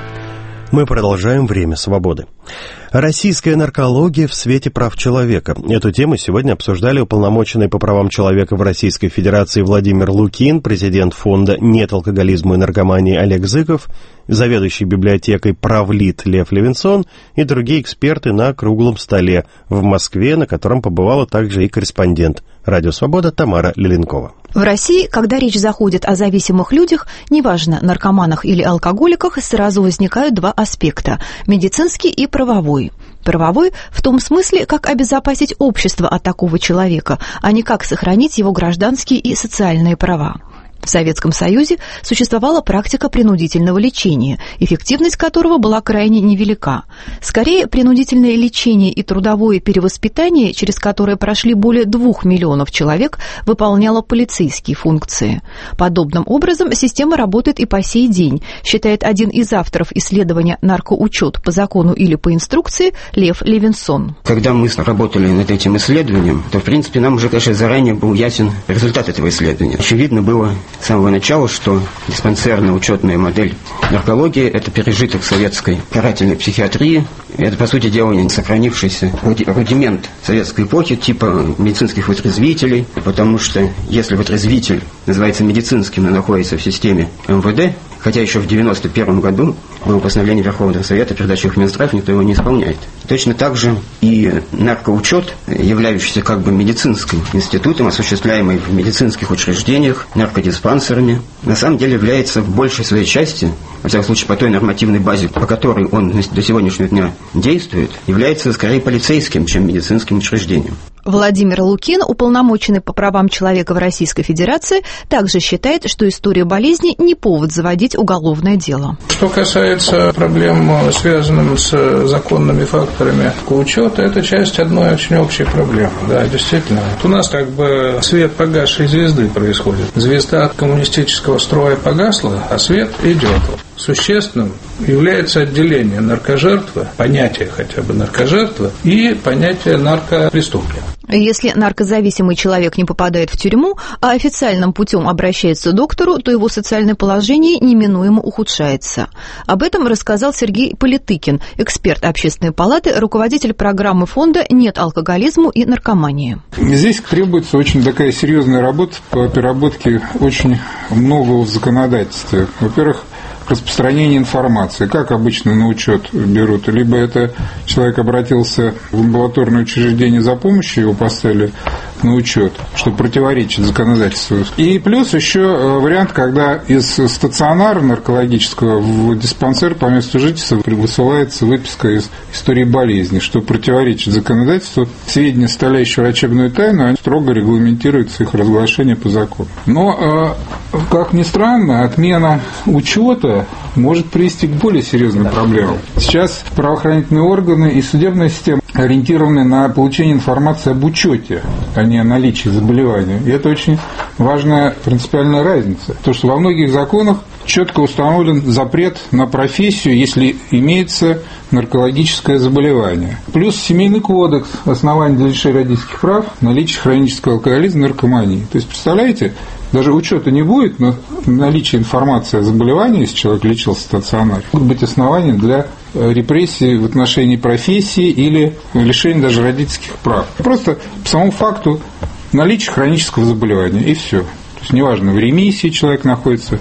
Мы продолжаем «Время свободы». Российская наркология в свете прав человека. Эту тему сегодня обсуждали уполномоченный по правам человека в Российской Федерации Владимир Лукин, президент фонда «Нет алкоголизму и наркомании» Олег Зыков, заведующий библиотекой «Правлит» Лев Левинсон и другие эксперты на круглом столе в Москве, на котором побывала также и корреспондент «Радио Свобода» Тамара Леленкова. В России, когда речь заходит о зависимых людях, неважно, наркоманах или алкоголиках, сразу возникают два аспекта – медицинский и правовой. Правовой в том смысле, как обезопасить общество от такого человека, а не как сохранить его гражданские и социальные права. В Советском Союзе существовала практика принудительного лечения, эффективность которого была крайне невелика. Скорее, принудительное лечение и трудовое перевоспитание, через которое прошли более двух миллионов человек, выполняло полицейские функции. Подобным образом система работает и по сей день, считает один из авторов исследования «Наркоучет по закону или по инструкции» Лев Левинсон. Когда мы работали над этим исследованием, то, в принципе, нам уже, конечно, заранее был ясен результат этого исследования. Очевидно было с самого начала, что диспансерная учетная модель наркологии – это пережиток советской карательной психиатрии. Это, по сути дела, не сохранившийся рудимент советской эпохи, типа медицинских вытрезвителей, потому что если вытрезвитель называется медицинским, но находится в системе эм вэ дэ, хотя еще в девяносто первом году было постановление Верховного Совета, передачу их в Минздрав, никто его не исполняет. Точно так же и наркоучет, являющийся как бы медицинским институтом, осуществляемый в медицинских учреждениях, наркодиспансерами, на самом деле является в большей своей части, во всяком случае по той нормативной базе, по которой он до сегодняшнего дня действует, является скорее полицейским, чем медицинским учреждением. Владимир Лукин, уполномоченный по правам человека в Российской Федерации, также считает, что история болезни не повод заводить уголовное дело. Что касается проблем, связанных с законными факторами учета, это часть одной очень общей проблемы. Да, действительно. У нас как бы свет погасшей звезды происходит. Звезда коммунистического строя погасла, а свет идет. Существенным является отделение наркожертвы, понятие хотя бы наркожертвы, и понятие наркопреступника. Если наркозависимый человек не попадает в тюрьму, а официальным путем обращается к доктору, то его социальное положение неминуемо ухудшается. Об этом рассказал Сергей Политыкин, эксперт Общественной палаты, руководитель программы фонда «Нет алкоголизму и наркомании». Здесь требуется очень такая серьезная работа по переработке очень многого в законодательстве. Во-первых, распространение информации. Как обычно на учет берут? Либо это человек обратился в амбулаторное учреждение за помощью, его поставили на учет, что противоречит законодательству. И плюс еще вариант, когда из стационара наркологического в диспансер по месту жительства высылается выписка из истории болезни, что противоречит законодательству. Сведения, составляющие врачебную тайну, они строго регламентируются, их разглашение по закону. Но, как ни странно, отмена учета может привести к более серьезным проблемам. Сейчас правоохранительные органы и судебная система ориентированы на получение информации об учете, а не о наличии заболевания. И это очень важная принципиальная разница. То, что во многих законах четко установлен запрет на профессию, если имеется наркологическое заболевание. Плюс Семейный кодекс, основание для лишения родительских прав, наличие хронического алкоголизма, наркомании. То есть, представляете, даже учета не будет, но наличие информации о заболевании, если человек лечился в стационаре, могут быть основания для репрессий в отношении профессии или лишения даже родительских прав. Просто по самому факту наличия хронического заболевания, и все. То есть неважно, в ремиссии человек находится,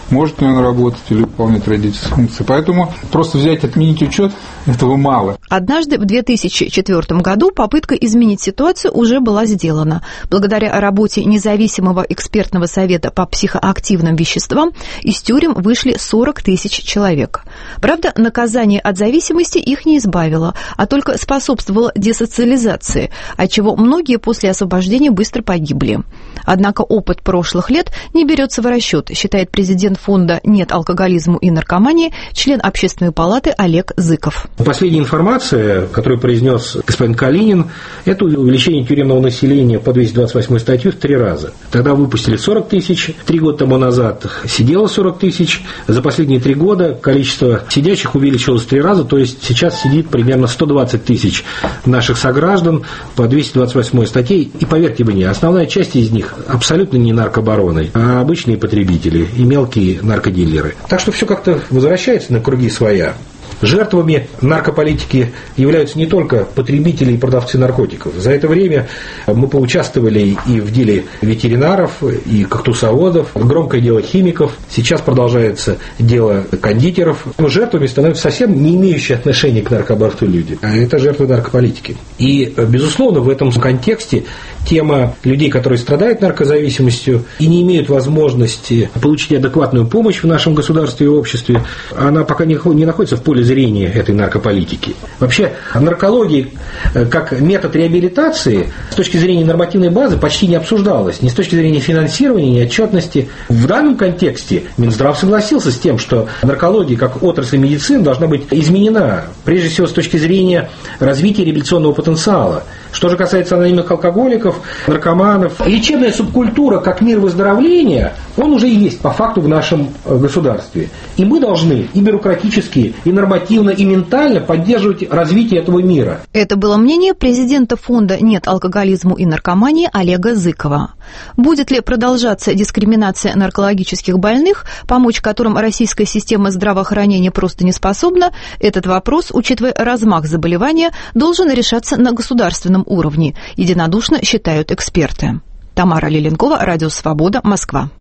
может ли он работать или выполнять родительские функции. Поэтому просто взять, отменить учет, этого мало. Однажды в две тысячи четвёртом году попытка изменить ситуацию уже была сделана. Благодаря работе независимого экспертного совета по психоактивным веществам из тюрем вышли сорок тысяч человек. Правда, наказание от зависимости их не избавило, а только способствовало десоциализации, отчего многие после освобождения быстро погибли. Однако опыт прошлых лет не берется в расчет, считает президент фонда «Нет алкоголизму и наркомании», член Общественной палаты Олег Зыков. Последняя информация, которую произнес господин Калинин, это увеличение тюремного населения по двести двадцать восьмой статью в три раза. Тогда выпустили сорок тысяч, три года тому назад сидело сорок тысяч. За последние три года количество сидящих увеличилось в три раза, то есть сейчас сидит примерно сто двадцать тысяч наших сограждан по двести двадцать восьмой статье. И поверьте мне, основная часть из них абсолютно не наркобароны, а обычные потребители и мелкие наркодилеры. Так что все как-то возвращается на круги своя. Жертвами наркополитики являются не только потребители и продавцы наркотиков. За это время мы поучаствовали и в деле ветеринаров, и кактусоводов, громкое дело химиков. Сейчас продолжается дело кондитеров. Но жертвами становятся совсем не имеющие отношения к наркоборству люди. А это жертвы наркополитики. И, безусловно, в этом контексте тема людей, которые страдают наркозависимостью и не имеют возможности получить адекватную помощь в нашем государстве и обществе, она пока не находится в поле зрения этой наркополитики. Вообще, наркология как метод реабилитации с точки зрения нормативной базы почти не обсуждалась. Ни с точки зрения финансирования, ни отчетности. В данном контексте Минздрав согласился с тем, что наркология как отрасль медицины должна быть изменена, прежде всего с точки зрения развития реабилитационного потенциала. Что же касается анонимных алкоголиков, наркоманов, лечебная субкультура как мир выздоровления, он уже есть по факту в нашем государстве. И мы должны и бюрократически, и нормативно, и ментально поддерживать развитие этого мира. Это было мнение президента фонда «Нет алкоголизму и наркомании» Олега Зыкова. Будет ли продолжаться дискриминация наркологических больных, помочь которым российская система здравоохранения просто не способна, этот вопрос, учитывая размах заболевания, должен решаться на государственном уровне, единодушно считают эксперты. Тамара Лиленкова, Радио Свобода, Москва.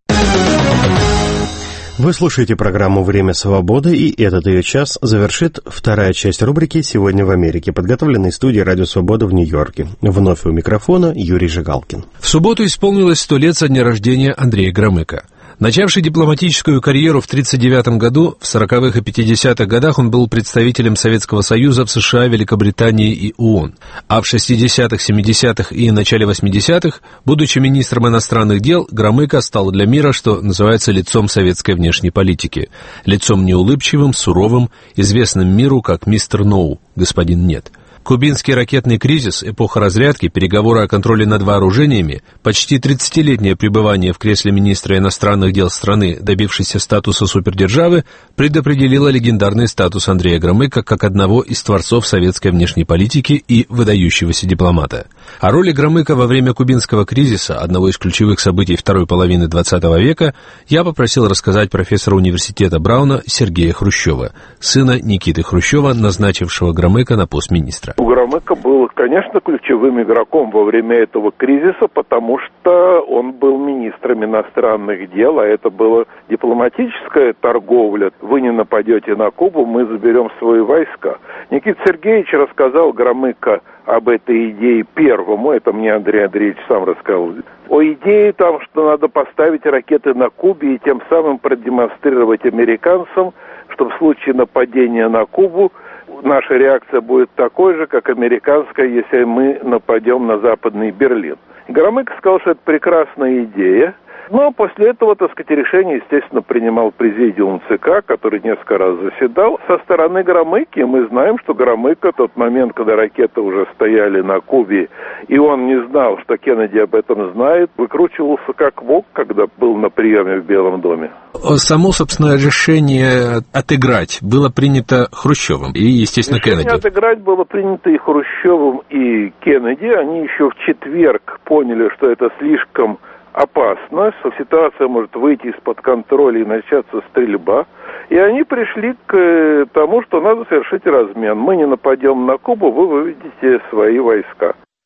Вы слушаете программу «Время свободы», и этот ее час завершит вторая часть рубрики «Сегодня в Америке», подготовленной студией «Радио Свобода» в Нью-Йорке. Вновь у микрофона Юрий Жигалкин. В субботу исполнилось сто лет со дня рождения Андрея Громыка. Начавший дипломатическую карьеру в тридцать девятом году, в сороковых и пятидесятых годах он был представителем Советского Союза в США, Великобритании и ООН. А в шестидесятых, семидесятых и начале восьмидесятых, будучи министром иностранных дел, Громыко стал для мира, что называется, лицом советской внешней политики. Лицом неулыбчивым, суровым, известным миру как мистер Ноу, господин Нет. Кубинский ракетный кризис, эпоха разрядки, переговоры о контроле над вооружениями, почти тридцатилетнее пребывание в кресле министра иностранных дел страны, добившейся статуса супердержавы, предопределило легендарный статус Андрея Громыка как одного из творцов советской внешней политики и выдающегося дипломата. О роли Громыка во время кубинского кризиса, одного из ключевых событий второй половины двадцатого века, я попросил рассказать профессора университета Брауна Сергея Хрущева, сына Никиты Хрущева, назначившего Громыка на пост министра. У Громыка был, конечно, ключевым игроком во время этого кризиса, потому что он был министром иностранных дел, а это была дипломатическая торговля. Вы не нападете на Кубу, мы заберем свои войска. Никита Сергеевич рассказал Громыко об этой идее первому, это мне Андрей Андреевич сам рассказал, о идее там, что надо поставить ракеты на Кубе и тем самым продемонстрировать американцам, что в случае нападения на Кубу наша реакция будет такой же, как американская, если мы нападем на Западный Берлин. Громыко сказал, что это прекрасная идея, но после этого, так сказать, решение, естественно, принимал президиум ЦК, который несколько раз заседал. Со стороны Громыки мы знаем, что Громыко, тот момент, когда ракеты уже стояли на Кубе, и он не знал, что Кеннеди об этом знает, выкручивался как мог, когда был на приеме в Белом доме. Само, собственно, решение отыграть было принято Хрущевым и, естественно, решение Кеннеди. Отыграть было принято и Хрущевым, и Кеннеди. Они еще в четверг поняли, что это слишком опасно, что ситуация может выйти из-под контроля и начаться стрельба. И они пришли к тому, что надо совершить размен. Мы не нападем на Кубу, вы выведете свои войска.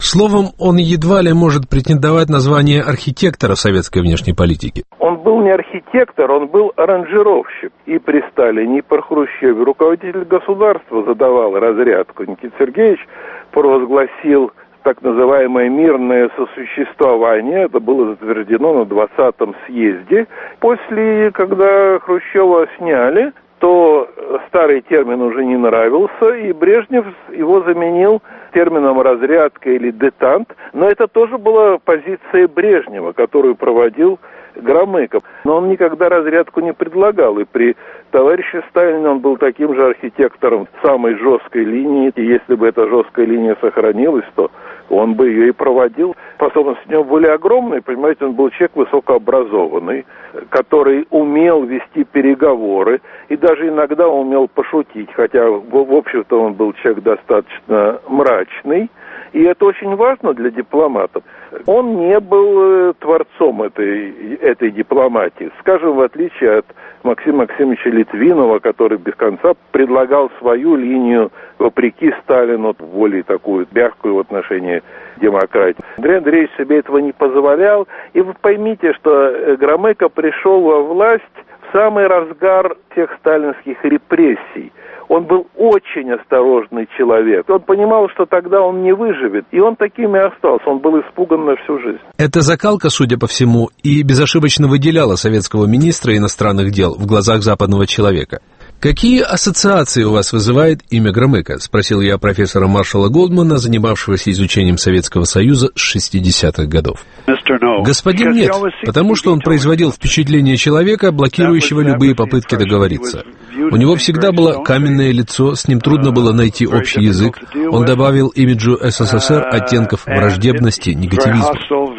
Словом, он едва ли может претендовать на звание архитектора советской внешней политики. Он был не архитектор, он был аранжировщик. И при Сталине, и при Хрущеве руководитель государства задавал разрядку. Никита Сергеевич провозгласил так называемое мирное сосуществование. Это было затверждено на двадцатом съезде. После, когда Хрущева сняли, то старый термин уже не нравился, и Брежнев его заменил термином разрядка или детант. Но это тоже была позиция Брежнева, которую проводил Громыко. Но он никогда разрядку не предлагал, и при товарище Сталине он был таким же архитектором самой жесткой линии. И если бы эта жесткая линия сохранилась, то он бы ее и проводил. Способности у него были огромные, понимаете, он был человек высокообразованный, который умел вести переговоры и даже иногда умел пошутить, хотя, в общем-то, он был человек достаточно мрачный. И это очень важно для дипломатов. Он не был творцом этой, этой дипломатии. Скажем, в отличие от Максима Максимовича Литвинова, который без конца предлагал свою линию вопреки Сталину, более такую мягкую в отношении демократии. Андрей Андреевич себе этого не позволял. И вы поймите, что Громыко пришел во власть в самый разгар тех сталинских репрессий. Он был очень осторожный человек. Он понимал, что тогда он не выживет, и он таким и остался. Он был испуган на всю жизнь. Эта закалка, судя по всему, и безошибочно выделяла советского министра иностранных дел в глазах западного человека. «Какие ассоциации у вас вызывает имя Громыко?» — спросил я профессора Маршала Голдмана, занимавшегося изучением Советского Союза с шестидесятых годов. «Господин нет, потому что он производил впечатление человека, блокирующего любые попытки договориться. У него всегда было каменное лицо, с ним трудно было найти общий язык. Он добавил имиджу СССР оттенков враждебности, негативизма.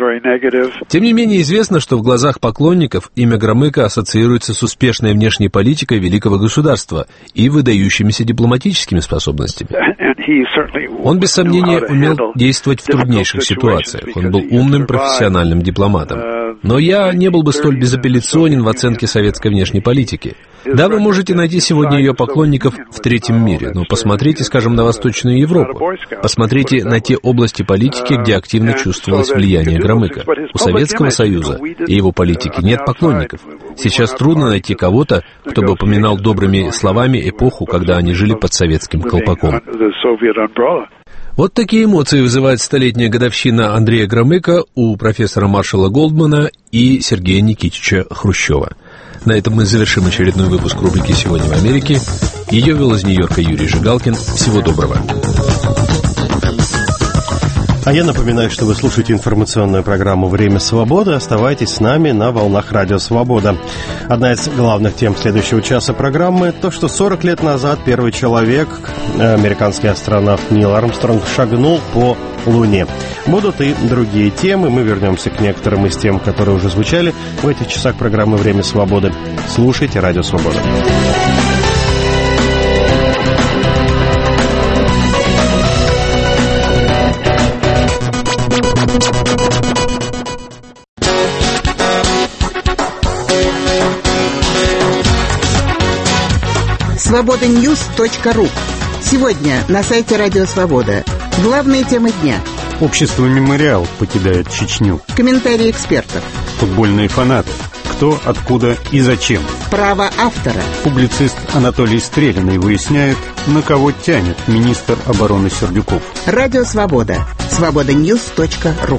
Тем не менее, известно, что в глазах поклонников имя Громыко ассоциируется с успешной внешней политикой великого государства и выдающимися дипломатическими способностями. Он, без сомнения, умел действовать в труднейших ситуациях. Он был умным, профессиональным дипломатом. Но я не был бы столь безапелляционен в оценке советской внешней политики. Да, вы можете найти сегодня ее поклонников в третьем мире, но посмотрите, скажем, на Восточную Европу. Посмотрите на те области политики, где активно чувствовалось влияние Громыко. У Советского Союза и его политики нет поклонников. Сейчас трудно найти кого-то, кто бы упоминал добрыми словами эпоху, когда они жили под советским колпаком. Вот такие эмоции вызывает столетняя годовщина Андрея Громыко у профессора Маршала Голдмана и Сергея Никитича Хрущева. На этом мы завершим очередной выпуск рубрики «Сегодня в Америке». Ее вел из Нью-Йорка Юрий Жигалкин. Всего доброго. А я напоминаю, что вы слушаете информационную программу «Время свободы». Оставайтесь с нами на волнах Радио Свобода. Одна из главных тем следующего часа программы – то, что сорок лет назад первый человек, американский астронавт Нил Армстронг, шагнул по Луне. Будут и другие темы. Мы вернемся к некоторым из тем, которые уже звучали в этих часах программы «Время свободы». Слушайте Радио Свобода. свобода ньюс точка ру. Сегодня на сайте Радио Свобода. Главные темы дня. Общество «Мемориал» покидает Чечню. Комментарии экспертов. Футбольные фанаты. Кто, откуда и зачем. Право автора. Публицист Анатолий Стрелянный выясняет, на кого тянет министр обороны Сердюков. Радио Свобода. свобода ньюс точка ру.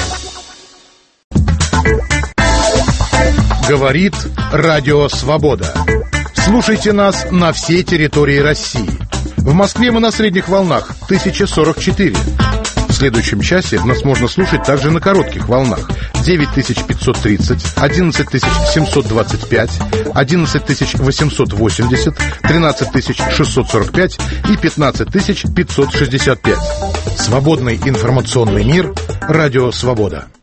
Говорит Радио Свобода. Слушайте нас на всей территории России. В Москве мы на средних волнах тысяча сорок четыре. В следующем часе нас можно слушать также на коротких волнах девять тысяч пятьсот тридцать, одиннадцать тысяч семьсот двадцать пять, одиннадцать тысяч восемьсот восемьдесят, тринадцать тысяч шестьсот сорок пять и пятнадцать тысяч пятьсот шестьдесят пять. Свободный информационный мир. Радио Свобода.